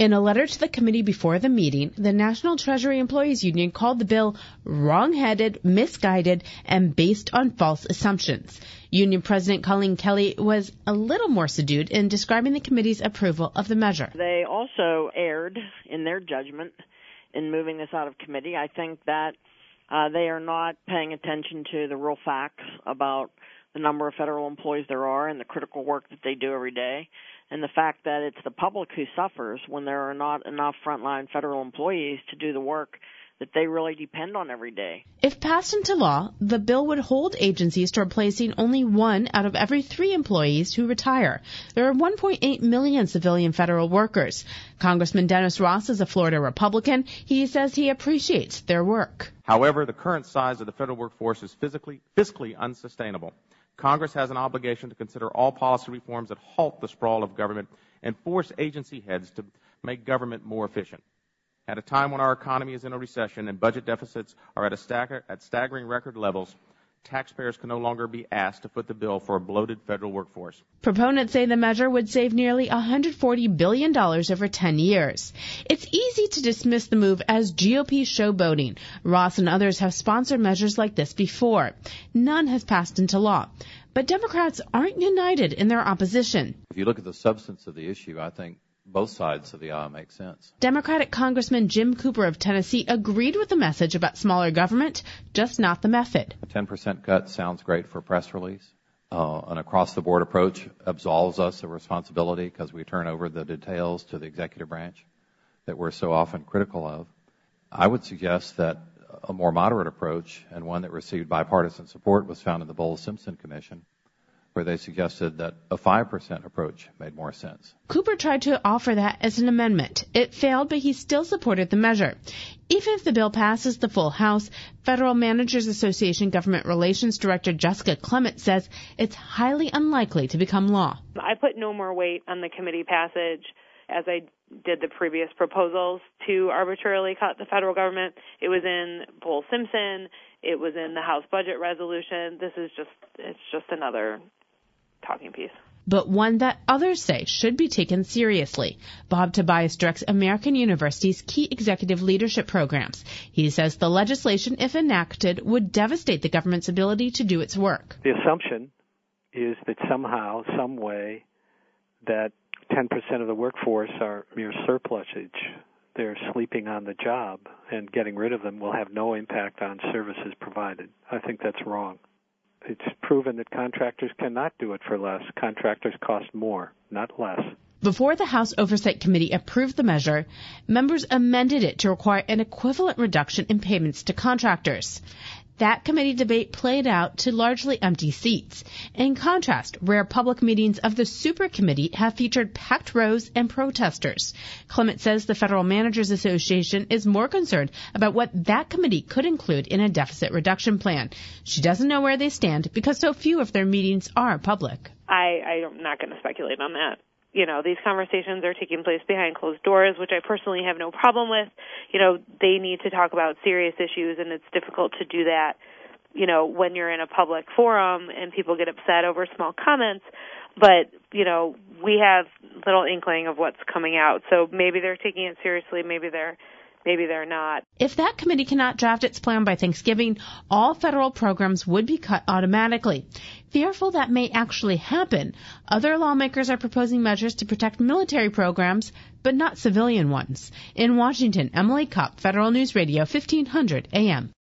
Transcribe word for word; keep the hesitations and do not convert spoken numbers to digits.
In a letter to the committee before the meeting, the National Treasury Employees Union called the bill wrong-headed, misguided, and based on false assumptions. Union President Colleen Kelly was a little more subdued in describing the committee's approval of the measure. They also erred in their judgment in moving this out of committee. I think that uh, they are not paying attention to the real facts about the number of federal employees there are and the critical work that they do every day, and the fact that it's the public who suffers when there are not enough frontline federal employees to do the work that they really depend on every day. If passed into law, the bill would hold agencies to replacing only one out of every three employees who retire. There are one point eight million civilian federal workers. Congressman Dennis Ross is a Florida Republican. He says he appreciates their work. However, the current size of the federal workforce is physically, fiscally unsustainable. Congress has an obligation to consider all policy reforms that halt the sprawl of government and force agency heads to make government more efficient. At a time when our economy is in a recession and budget deficits are at, a stagger, at staggering record levels, taxpayers can no longer be asked to foot the bill for a bloated federal workforce. Proponents say the measure would save nearly one hundred forty billion dollars over ten years. It's easy to dismiss the move as G O P showboating. Ross and others have sponsored measures like this before. None has passed into law. But Democrats aren't united in their opposition. If you look at the substance of the issue, I think both sides of the aisle make sense. Democratic Congressman Jim Cooper of Tennessee agreed with the message about smaller government, just not the method. A ten percent cut sounds great for a press release. Uh, an across-the-board approach absolves us of responsibility because we turn over the details to the executive branch that we're so often critical of. I would suggest that a more moderate approach, and one that received bipartisan support, was found in the Bowles-Simpson Commission, where they suggested that a five percent approach made more sense. Cooper tried to offer that as an amendment. It failed, but he still supported the measure. Even if the bill passes the full House, Federal Managers Association Government Relations Director Jessica Clement says it's highly unlikely to become law. I put no more weight on the committee passage as I did the previous proposals to arbitrarily cut the federal government. It was in Bowles-Simpson. It was in the House budget resolution. This is just, it's just another talking piece. But one that others say should be taken seriously. Bob Tobias directs American University's key executive leadership programs. He says the legislation, if enacted, would devastate the government's ability to do its work. The assumption is that somehow, some way, that ten percent of the workforce are mere surplusage. They're sleeping on the job, and getting rid of them will have no impact on services provided. I think that's wrong. It's proven that contractors cannot do it for less. Contractors cost more, not less. Before the House Oversight Committee approved the measure, members amended it to require an equivalent reduction in payments to contractors. That committee debate played out to largely empty seats. In contrast, rare public meetings of the Super Committee have featured packed rows and protesters. Clement says the Federal Managers Association is more concerned about what that committee could include in a deficit reduction plan. She doesn't know where they stand because so few of their meetings are public. I, I'm not going to speculate on that. You know, these conversations are taking place behind closed doors, which I personally have no problem with. You know, they need to talk about serious issues, and it's difficult to do that, you know, when you're in a public forum and people get upset over small comments. But, you know, we have little inkling of what's coming out. So maybe they're taking it seriously, maybe they're Maybe they're not. If that committee cannot draft its plan by Thanksgiving, all federal programs would be cut automatically. Fearful that may actually happen, other lawmakers are proposing measures to protect military programs, but not civilian ones. In Washington, Emily Kopp, Federal News Radio, fifteen hundred A M.